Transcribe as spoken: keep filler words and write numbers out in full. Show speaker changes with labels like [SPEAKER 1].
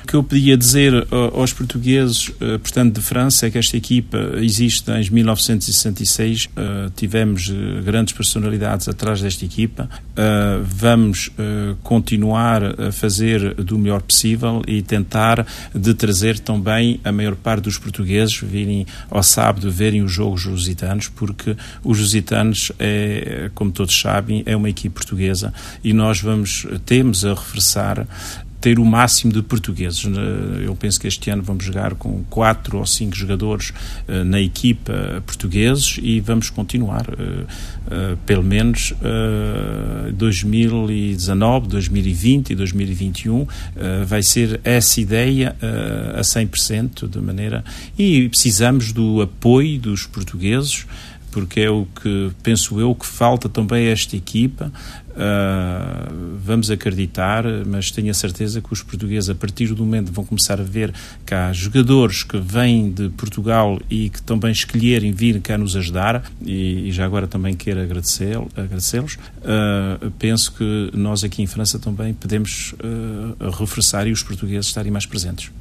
[SPEAKER 1] que eu podia dizer aos portugueses, portanto, de França, é que esta equipa existe desde mil novecentos e sessenta e seis. Tivemos grandes personalidades atrás desta equipa. Vamos continuar a fazer do melhor possível e tentar de trazer também a maior parte dos portugueses virem ao sábado verem os jogos lusitanos, porque os lusitanos, é, como todos sabem, é uma equipe portuguesa e nós vamos, temos a reforçar ter o máximo de portugueses. Eu penso que este ano vamos jogar com quatro ou cinco jogadores uh, na equipa portugueses e vamos continuar. Uh, uh, pelo menos uh, dois mil e dezanove, dois mil e vinte e dois mil e vinte e um uh, vai ser essa ideia uh, a cem por cento, de maneira... E precisamos do apoio dos portugueses, porque é o que, penso eu, que falta também a esta equipa. Uh, vamos acreditar, mas tenho a certeza que os portugueses, a partir do momento, vão começar a ver que há jogadores que vêm de Portugal e que também escolherem vir cá nos ajudar, e, e já agora também quero agradecer, agradecê-los. Uh, penso que nós aqui em França também podemos uh, reforçar e os portugueses estarem mais presentes.